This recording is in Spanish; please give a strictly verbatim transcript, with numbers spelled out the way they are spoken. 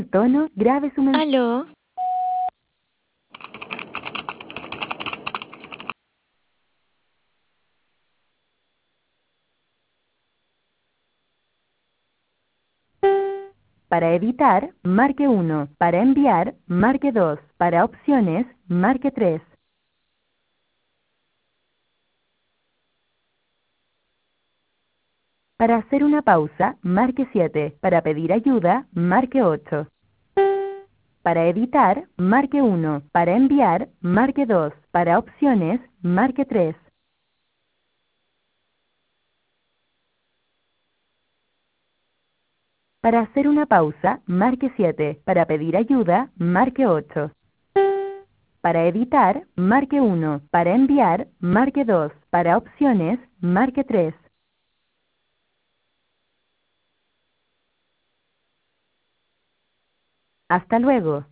tono, grabe su mensaje. ¿Aló? Para editar, marque uno. Para enviar, marque dos. Para opciones, marque tres. Para hacer una pausa, marque siete. Para pedir ayuda, marque ocho. Para editar, marque uno. Para enviar, marque dos. Para opciones, marque tres. Para hacer una pausa, marque siete. Para pedir ayuda, marque ocho. Para editar, marque uno. Para enviar, marque dos. Para opciones, marque tres. Hasta luego.